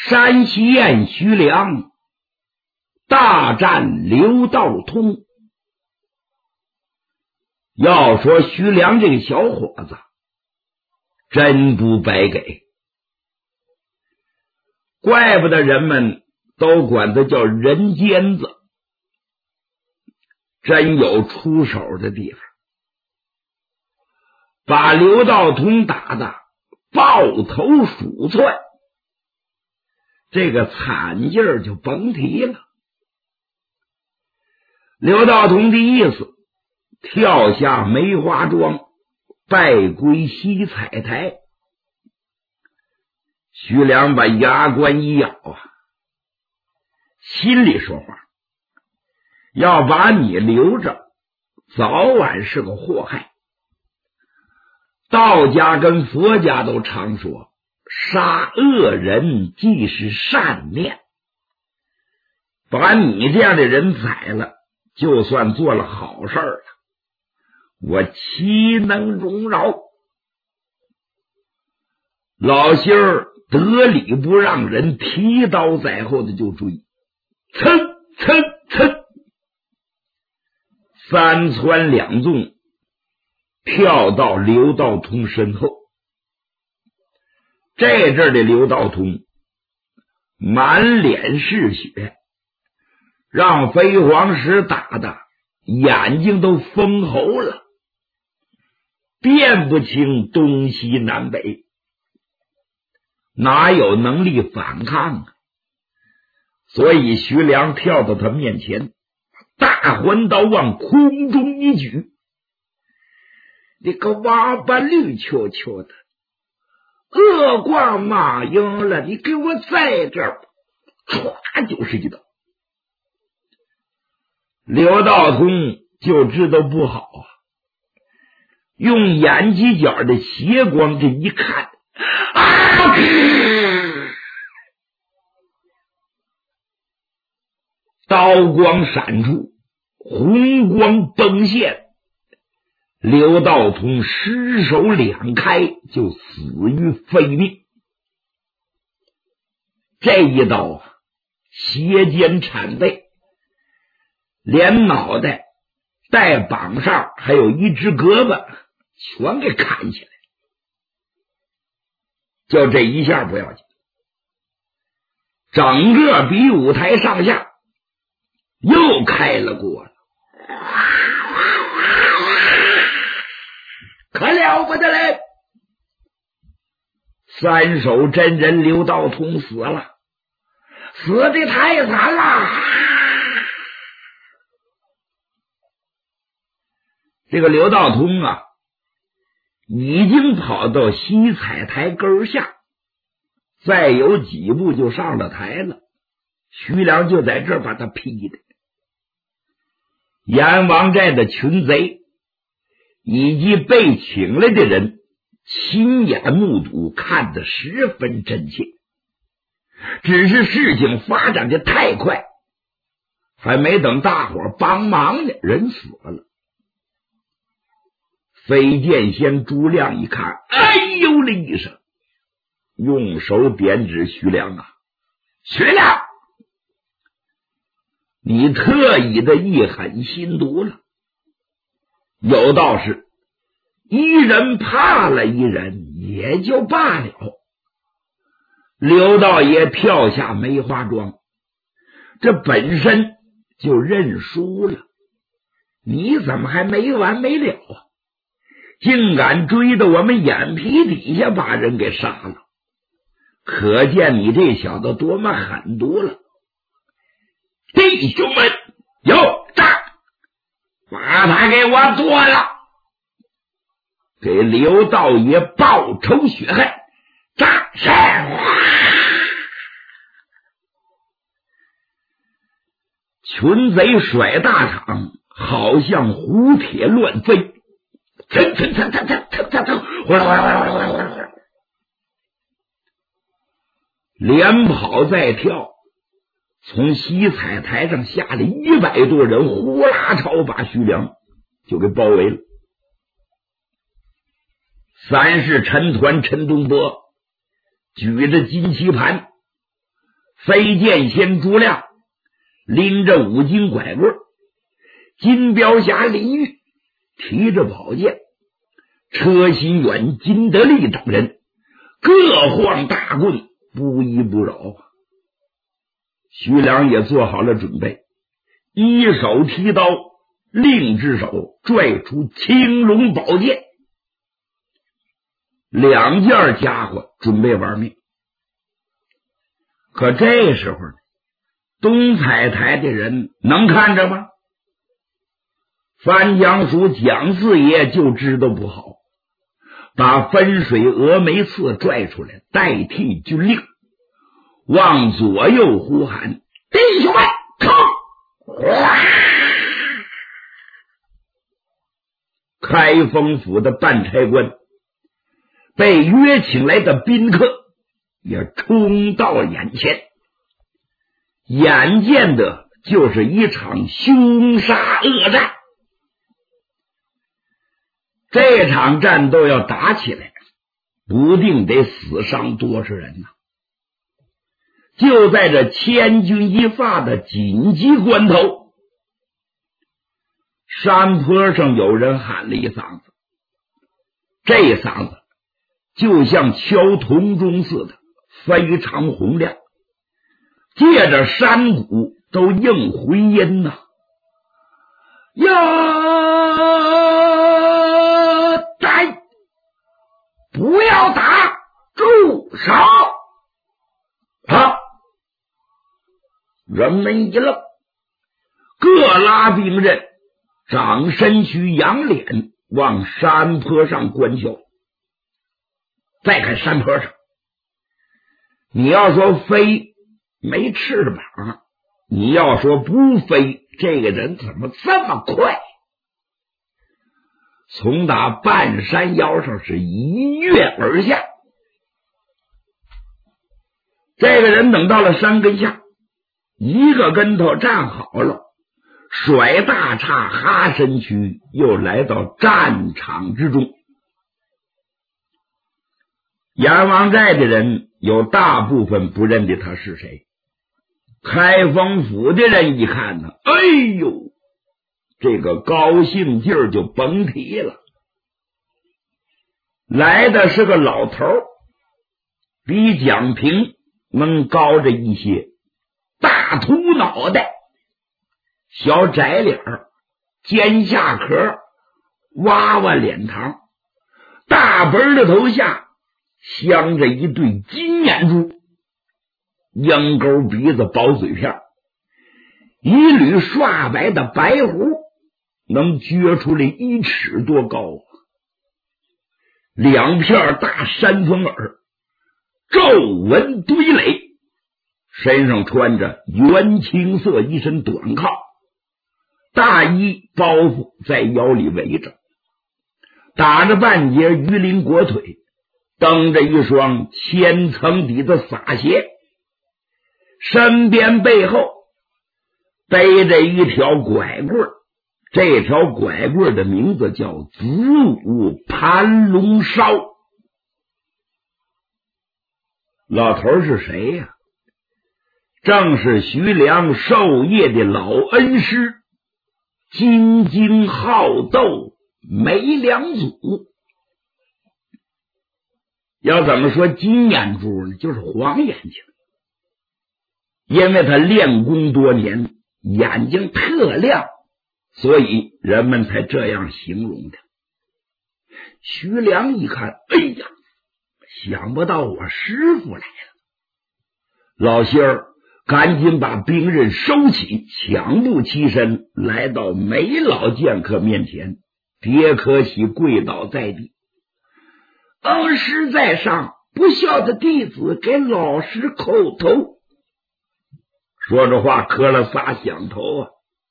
山西燕徐良大战刘道通。要说徐良这个小伙子真不白给，怪不得人们都管他叫人尖子，真有出手的地方，把刘道通打得抱头鼠窜，这个惨劲儿就甭提了。刘道通的意思，跳下梅花桩，拜归西彩台。徐良把牙关一咬啊，心里说话，要把你留着，早晚是个祸害。道家跟佛家都常说，杀恶人即是善念，把你这样的人宰了，就算做了好事了，我岂能容饶？老星儿得理不让人，提刀在后的就追，噌噌噌，三窜两纵，跳到刘道通身后。这阵的刘道通满脸是血，让飞黄石打的眼睛都封喉了，辨不清东西南北，哪有能力反抗啊？所以徐良跳到他面前，大环刀往空中一举，你个王八绿球球的，恶贯满盈了，你给我在这儿，唰就是一刀。刘道通就知道不好啊，用眼犄角的斜光这一看，啊！刀光闪出，红光崩现，刘道通失手两开，就死于非命。这一刀啊，斜肩铲背，连脑袋带膀上还有一只胳膊全给砍起来，就这一下不要紧，整个比武台上下又开了锅了，可了不得嘞！三手真人刘道通死了，死的太惨了。这个刘道通啊，已经跑到西彩台根下，再有几步就上了台了。徐良就在这儿把他劈的。阎王寨的群贼以及被请来的人亲眼目睹，看得十分真切。只是事情发展的太快，还没等大伙帮忙呢，人死了。飞剑仙朱亮一看，哎呦了一声，用手点指徐良啊，徐良，你特意的一狠心毒了。有道是一人怕了一人也就罢了，刘道爷跳下梅花桩，这本身就认输了，你怎么还没完没了啊？竟敢追到我们眼皮底下把人给杀了，可见你这小子多么狠毒了。弟兄们，有战，把他给我剁了，给刘道爷报仇雪恨。战神，群贼甩大场，好像虎铁乱飞，蹭蹭蹭蹭蹭蹭蹭蹭，连跑再跳，从西彩台上下来100多人，呼啦朝把徐良就给包围了。三世陈团陈东波举着金旗盘飞剑仙朱亮拎着5斤拐棍，金镖侠林玉提着宝剑，车心远、金德利等人各晃大棍，不依不饶。徐良也做好了准备，一手提刀，另只手拽出青龙宝剑，2件家伙准备玩命。可这时候呢，东彩台的人能看着吗？范江署蒋四爷就知道不好，把分水峨眉刺拽出来代替军令，往左右呼喊：弟兄们，冲！开封府的办差官被约请来的宾客也冲到眼前，眼见的就是一场凶杀恶战。这场战斗要打起来，不定得死伤多少人呢。就在这千钧一发的紧急关头，山坡上有人喊了一嗓子，这嗓子就像敲铜钟似的，非常洪亮，借着山谷都应回音呐。打！不要打！住手！人们一愣，各拉兵刃，长身躯仰脸往山坡上观瞧。再看山坡上，你要说飞没翅膀，你要说不飞，这个人怎么这么快？从打半山腰上是一跃而下。这个人等到了山根下，一个跟头站好了，甩大叉哈身躯，又来到战场之中。阎王寨的人有大部分不认得他是谁，开封府的人一看呢，哎呦，这个高兴劲儿就甭提了。来的是个老头，比蒋平能高着一些，大秃脑袋，小窄脸儿，尖下壳，娃娃脸膛，大本的头下镶着一对金眼珠，鹰钩鼻子，薄嘴片，一缕刷白的白胡能撅出来1尺多高，2片大山峰耳，皱纹堆垒，身上穿着原青色一身短靠，大衣包袱在腰里围着，打着半截鱼鳞裹腿，蹬着一双千层底的洒鞋，身边背后背着一条拐棍，这条拐棍的名字叫子午盘龙梢。老头是谁呀？正是徐良授业的老恩师，金睛好斗梅良祖。要怎么说金眼珠呢？就是黄眼睛，因为他练功多年，眼睛特亮，所以人们才这样形容他。徐良一看，哎呀，想不到我师傅来了。老仙儿赶紧把兵刃收起，抢步起身来到梅老剑客面前，迭可喜跪倒在地。恩师在上，不孝的弟子给老师叩头。说着话磕了仨响头啊。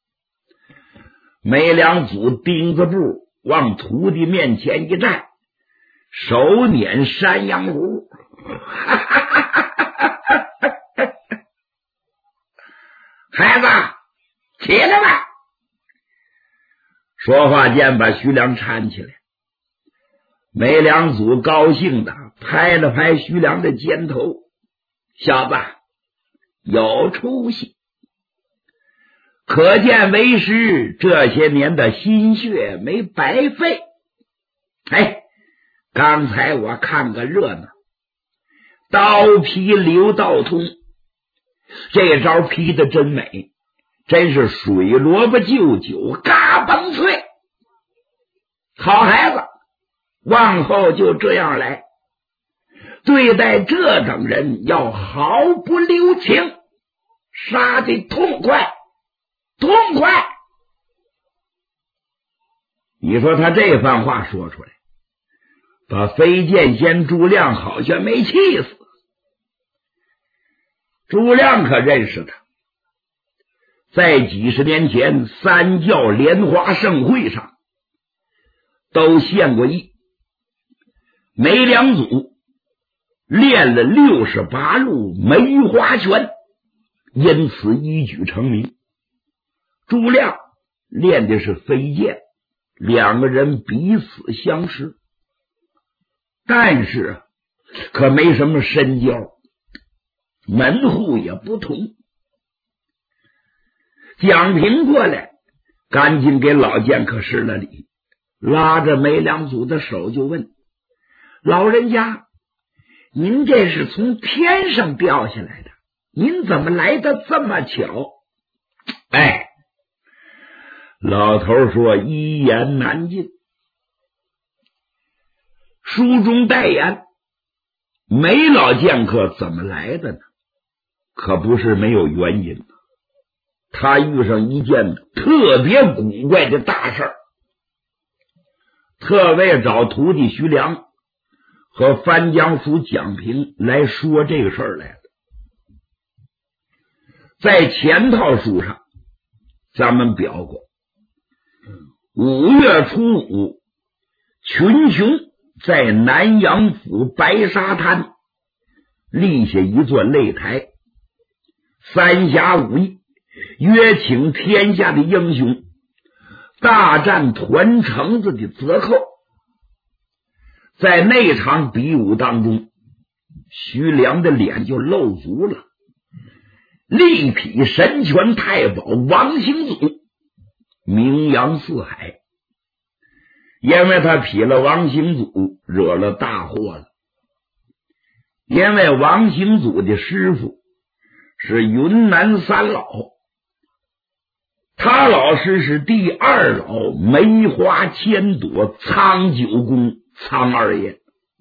梅良祖钉子步往徒弟面前一站，手捻山羊胡，孩子起来吧。说话间把徐良搀起来，梅良祖高兴的拍了拍徐良的肩头，小子， 有出息。可见为师这些年的心血没白费。刚才我看个热闹，刀劈刘道通，这招劈的真美，真是水萝卜就酒，嘎嘣脆。好孩子，往后就这样来，对待这等人要毫不留情，杀得痛快痛快。你说他这番话说出来，把飞剑仙朱亮好像没气死。朱亮可认识他，在几十年前三教莲花盛会上都献过艺，梅良祖练了68路梅花拳，因此一举成名。朱亮练的是飞剑，两个人彼此相识，但是可没什么深交，门户也不同。蒋平过来，赶紧给老剑客施了礼，拉着梅良祖的手就问：老人家，您这是从天上掉下来的，您怎么来的这么巧？老头说一言难尽。书中代言，梅老剑客怎么来的呢？可不是没有原因。他遇上一件特别古怪的大事儿，特为找徒弟徐良和番江府蒋平来说这个事儿来的。在前套书上咱们表过，5月初5，群雄在南阳府白沙滩立下一座擂台，三侠五义约请天下的英雄大战团城子的贼寇。在那场比武当中，徐良的脸就露足了，力匹神拳太保王兴祖，名扬四海。因为他匹了王兴祖，惹了大祸了。因为王兴祖的师傅是云南三老，他老师是第二老梅花千朵苍九公苍二爷。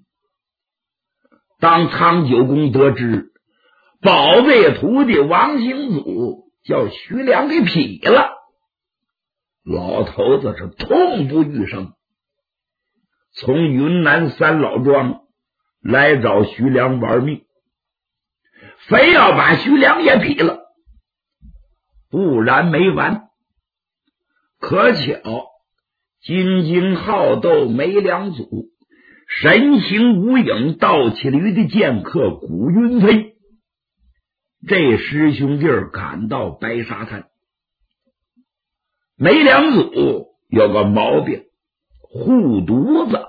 当苍九公得知宝贝徒弟王兴祖叫徐良给劈了，老头子是痛不欲生，从云南三老庄来找徐良玩命，非要把徐良也劈了，不然没完。可巧金睛好斗梅良祖，神行无影倒骑驴的剑客古云飞，这师兄弟赶到白沙滩。梅良祖有个毛病，护犊子。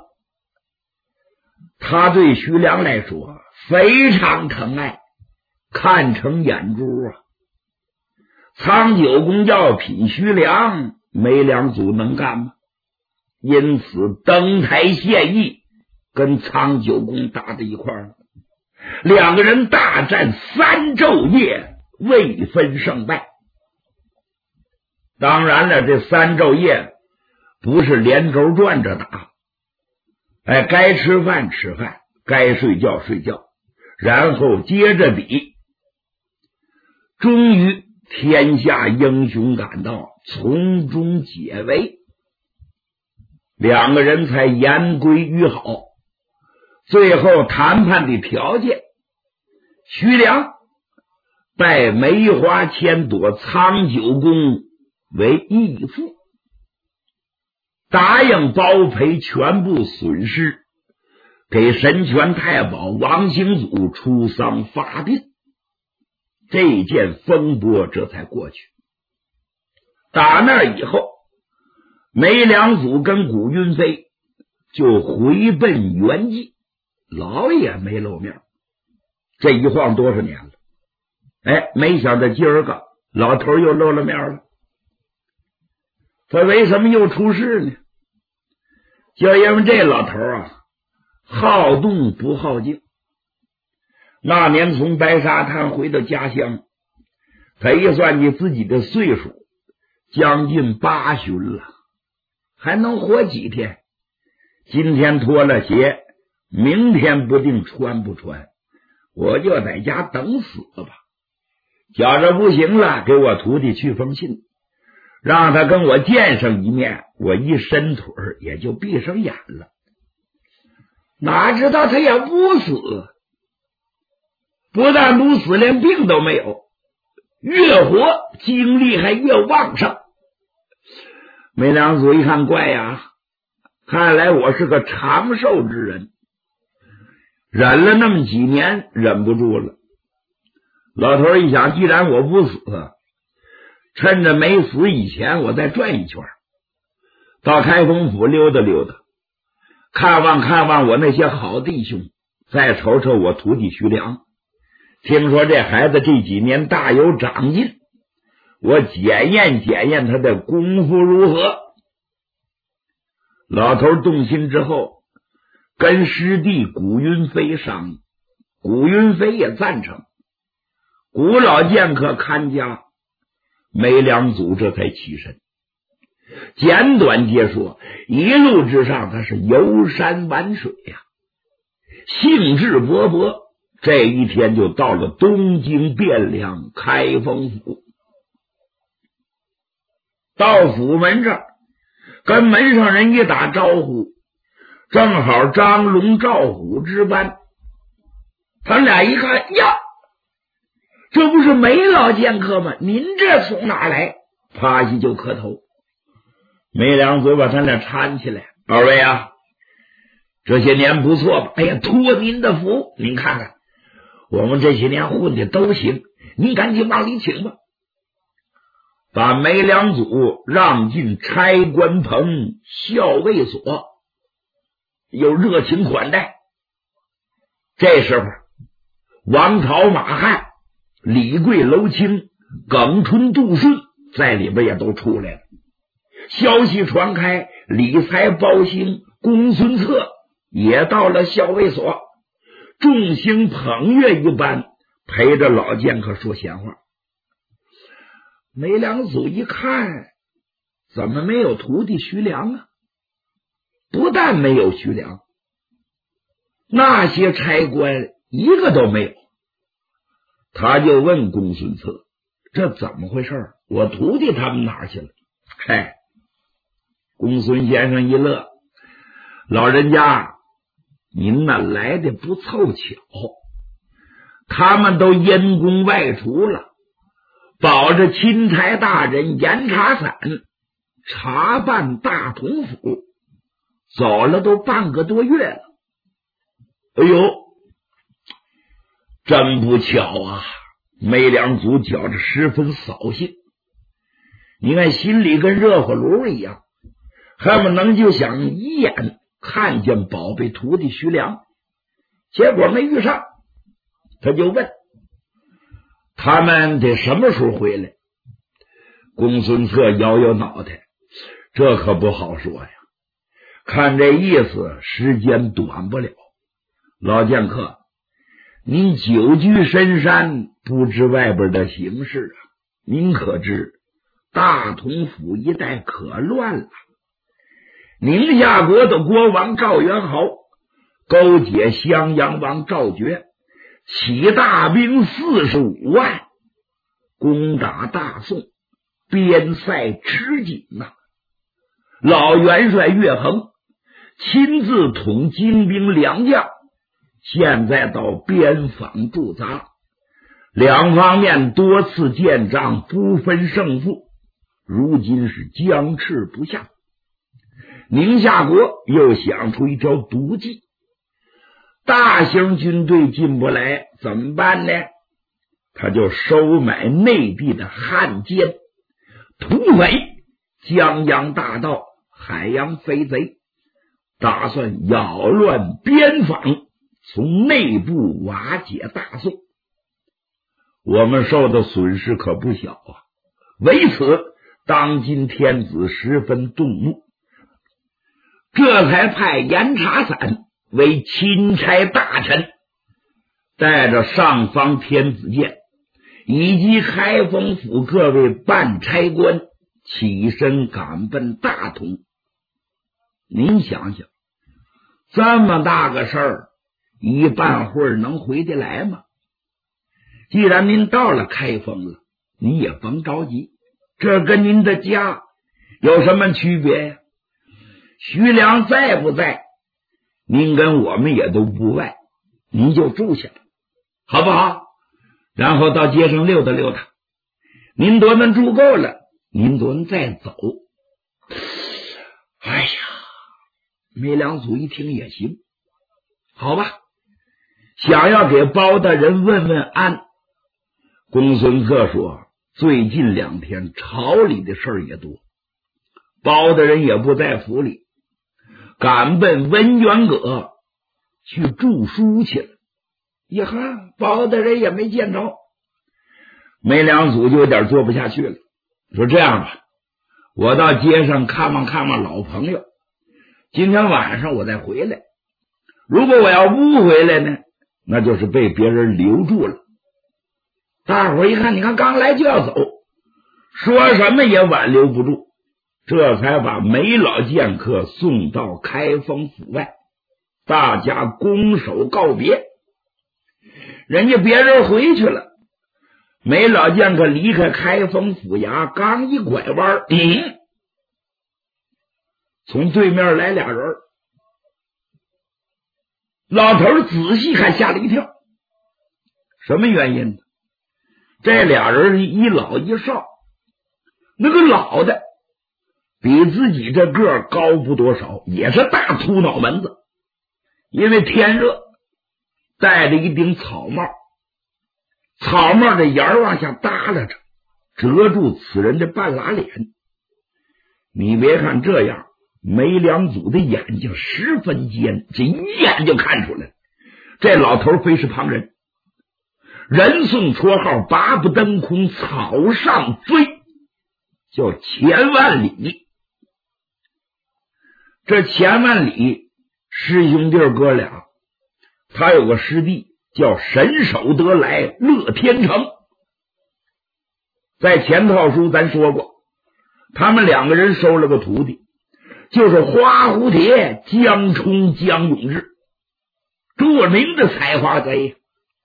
他对徐良来说非常疼爱，看成眼珠啊。苍九公要劈徐良，梅良祖能干吗？因此登台献艺，跟苍九公打在一块儿了。两个人大战3昼夜，未分胜败。当然了，这3昼夜不是连轴转着打，该吃饭吃饭，该睡觉睡觉，然后接着比。终于天下英雄赶到，从中解围，两个人才言归于好。最后谈判的条件，徐良拜梅花千朵苍九公为义父，答应包赔全部损失，给神拳太保王兴祖出丧发病。这件风波这才过去。打那以后，梅良祖跟古云飞就回奔原籍，老也没露面。这一晃多少年了？ 没想到今儿个老头又露了面了。他为什么又出事呢？就因为这老头好动不好静。那年从白沙滩回到家乡，他一算计自己的岁数，将近80了，还能活几天？今天脱了鞋，明天不定穿不穿，我就在家等死吧。觉着不行了，给我徒弟去封信，让他跟我见上一面，我一伸腿也就闭上眼了。哪知道他也不死，不但不死，连病都没有，越活精力还越旺盛。梅良祖一看怪呀，看来我是个长寿之人，忍了那么几年，忍不住了。老头一想，既然我不死，趁着没死以前，我再转一圈，到开封府溜达溜达，看望我那些好弟兄，再瞅瞅我徒弟徐良。听说这孩子这几年大有长进，我检验他的功夫如何。老头动心之后，跟师弟古云飞商议，古云飞也赞成。古老剑客看家，梅良祖这才起身。简短截说，一路之上他是游山玩水呀，兴致勃勃。这一天就到了东京汴梁开封府。到府门这儿，跟门上人一打招呼，正好张龙赵虎值班。他俩一看，呀，这不是梅老剑客吗？您这从哪来？趴下就磕头。梅良祖把他俩搀起来，二位啊，这些年不错吧？哎呀，托您的福，您看看我们这些年混的都行，您赶紧往里请吧。把梅良祖让进差官棚校尉所，又热情款待。这时候王朝、马汉、李贵、娄清、耿春、杜顺在里边也都出来了。消息传开，李才、包兴、公孙策也到了校尉所，众星捧月一般，陪着老剑客说闲话。梅良祖一看，怎么没有徒弟徐良啊？不但没有徐良，那些差官一个都没有。他就问公孙策，这怎么回事？我徒弟他们哪儿去了？嗨，公孙先生一乐，老人家您那来的不凑巧，他们都因公外出了，保着钦差大人严查散查办大同府，走了都半个多月了。哎呦，真不巧啊！梅良祖觉着十分扫兴，你看心里跟热火炉一样，恨不能就想一眼看见宝贝徒弟徐良，结果没遇上。他就问他们得什么时候回来。公孙策摇摇脑袋，这可不好说呀，看这意思时间短不了。老剑客，您久居深山，不知外边的形势啊，您可知大同府一带可乱了。宁夏国的国王赵元豪勾结襄阳王赵觉，起大兵45万，攻打大宋，边塞吃紧呐。老元帅岳衡亲自统精兵良将，现在到边防驻扎，两方面多次建仗，不分胜负，如今是僵持不下。宁夏国又想出一条毒计，大型军队进不来怎么办呢？他就收买内地的汉奸、土匪、江洋大盗、海洋飞贼，打算扰乱边防，从内部瓦解大宋。 我们受的损失可不小啊。为此，当今天子十分动怒，这才派严查散为钦差大臣，带着上方天子监以及开封府各位办差官起身赶奔大同。您想想，这么大个事儿，一半会儿能回得来吗？既然您到了开封了，你也甭着急，这跟您的家有什么区别呀？徐良在不在，您跟我们也都不外，您就住下吧，好不好？然后到街上溜达溜达，您多能住够了，您多能再走。哎呀，梅良祖一听也行，好吧，想要给包大人问问安。公孙策说，最近2天朝里的事儿也多，包大人也不在府里，赶奔文渊阁去著书去了。呀哈，包大人也没见着。梅良祖就有点做不下去了，说这样吧，我到街上看望看望老朋友，今天晚上我再回来。如果我要不回来呢，那就是被别人留住了。大伙儿一看，你看刚来就要走，说什么也挽留不住，这才把梅老剑客送到开封府外，大家拱手告别。人家别人回去了，梅老剑客离开开封府衙，刚一拐弯，从对面来俩人。老头仔细看，吓了一跳。什么原因呢？这俩人一老一少，那个老的比自己这个儿高不多少，也是大秃脑门子，因为天热戴着一顶草帽，草帽的沿儿往下耷拉着，遮住此人的半拉脸。你别看这样，梅良祖的眼睛十分尖，这一眼就看出来了，这老头非是旁人。人送绰号八不登空，草上飞，叫钱万里。这钱万里师兄弟哥俩，他有个师弟叫神手得来乐天成。在前套书咱说过，他们2个人收了个徒弟，就是花蝴蝶江冲江永志，著名的采花贼。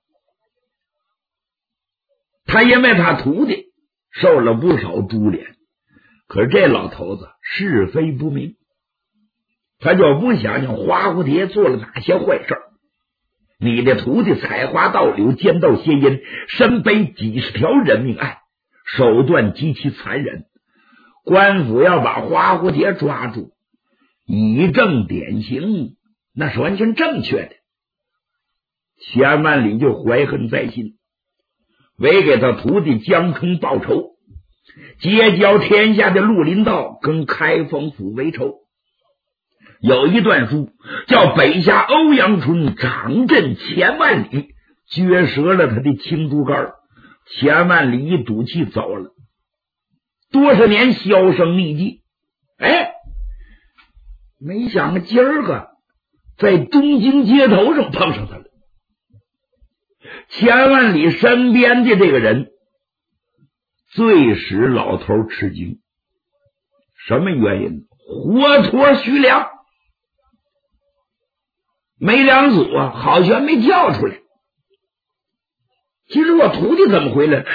他因为他徒弟受了不少株连，可是这老头子是非不明，他就不想想花蝴蝶做了哪些坏事。你的徒弟采花盗柳，奸盗邪淫，身背几十条人命案，手段极其残忍，官府要把花蝴蝶抓住，以正典刑，那是完全正确的。钱万里就怀恨在心，为给他徒弟江冲报仇，结交天下的绿林道跟开封府为仇。有一段书叫北下欧阳春掌阵钱万里，撅折了他的青竹竿，钱万里一赌气走了，多少年销声匿迹。没想今儿个在东京街头上碰上他了。钱万里身边的这个人最使老头吃惊，什么原因？活脱徐良。梅良祖啊，好悬没叫出来。其实我徒弟怎么回来？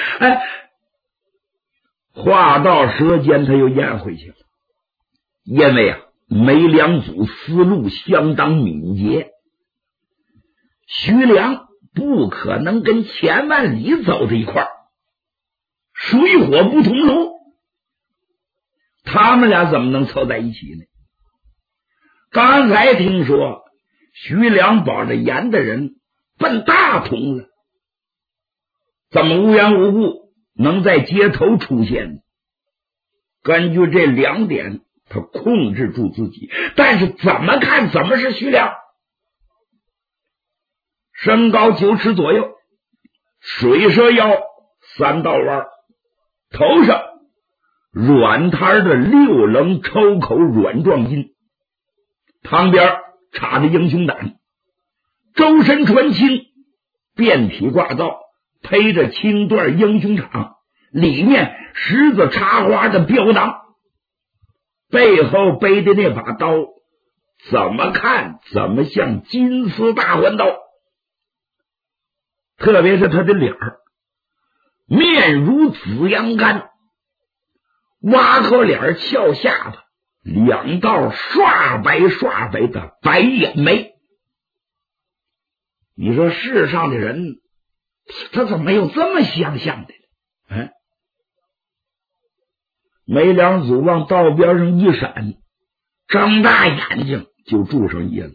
话到舌尖他又咽回去了，因为梅良祖思路相当敏捷，徐良不可能跟钱万里走在一块儿，水火不同炉，他们俩怎么能凑在一起呢？刚才听说徐良保着严的人奔大同了，怎么无缘无故能在街头出现呢？根据这2点，他控制住自己，但是怎么看怎么是徐良。身高9尺左右，水蛇腰， 3道弯，头上软摊的6棱抽口软壮筋，旁边插着英雄胆，周身穿青，遍体挂造，披着青缎英雄氅，里面十字插花的标裆，背后背的那把刀怎么看怎么像金丝大环刀，特别是他的脸儿，面如紫阳干，挖口脸翘下巴，2道刷白的白眼眉。你说世上的人他怎么有这么相像的呢？梅良祖往道边上一闪，睁大眼睛就住上夜了。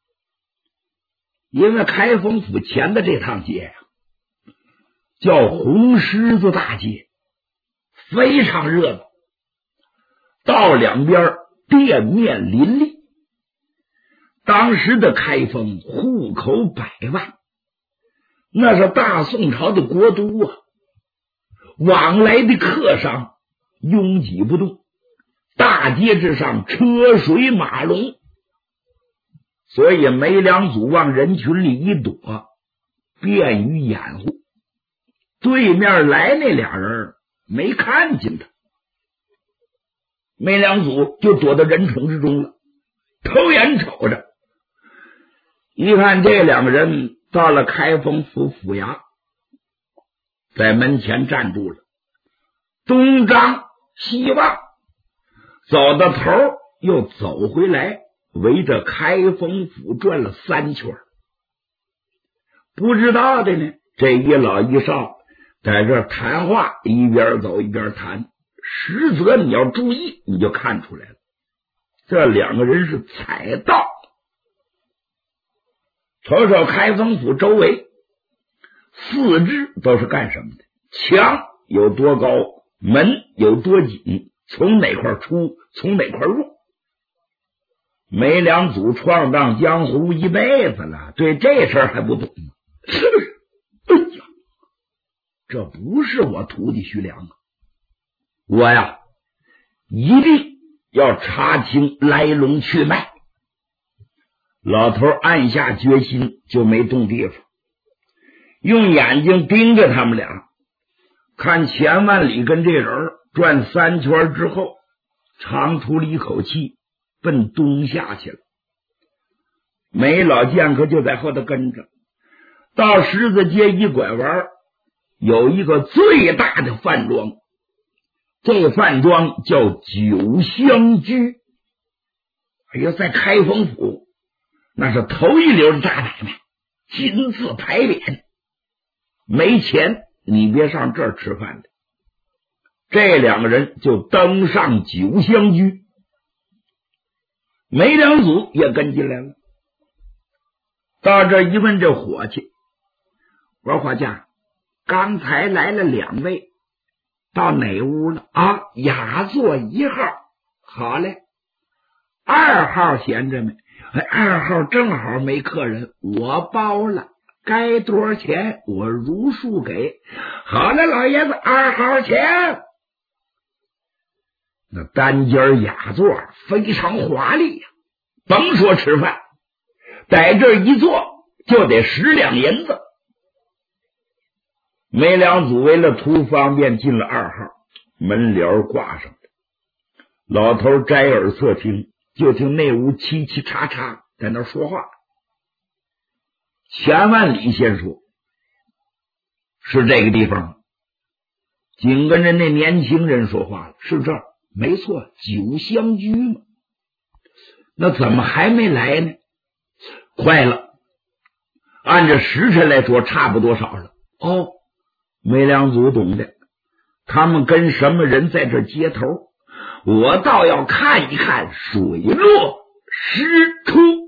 因为开封府前的这趟街呀，叫红狮子大街，非常热闹，道两边店面林立。当时的开封户口百万，那是大宋朝的国都啊，往来的客商拥挤不动，大街之上车水马龙，所以梅良祖往人群里一躲，便于掩护。对面来那俩人没看见他，梅良祖就躲到人丛之中了，偷眼瞅着，一看这两个人到了开封府府衙，在门前站住了，东张西望，走到头又走回来，围着开封府转了3圈。不知道的呢，这一老一少在这谈话，一边走一边谈，实则你要注意你就看出来了，这两个人是踩道。瞅瞅开封府周围四肢都是干什么的，墙有多高，门有多紧，从哪块出从哪块入。梅良祖闯荡江湖一辈子了，对这事还不懂吗？哎呀，这不是我徒弟徐良啊，我呀一定要查清来龙去脉。老头暗下决心，就没动地方，用眼睛盯着他们俩，看钱万里跟这人转3圈之后，长吐了一口气，奔东下去了。梅老剑客就在后头跟着，到狮子街一拐弯，有一个最大的饭庄，这饭庄叫酒香居。哎呀，在开封府那是头一流的大买卖，金字牌匾，没钱你别上这儿吃饭的。这两个人就登上酒香居，梅良祖也跟进来了。到这一问这伙计，我说伙计，刚才来了2位，到哪屋了啊？雅座1号。好嘞，2号闲着没？2号正好没客人，我包了，该多少钱我如数给。好了，老爷子，2号钱。那单间雅座非常华丽呀，甭说吃饭，在这一坐就得10两银子。梅良祖为了图方便进了2号，门帘挂上了，老头摘耳侧听，就听那屋嘁嘁喳喳在那说话。钱万里先说，是这个地方。紧跟着那年轻人说话了，是这儿，没错，酒香居嘛。那怎么还没来呢？快了，按照时辰来说差不多少了。哦，梅良祖懂的，他们跟什么人在这接头，我倒要看一看水落石出。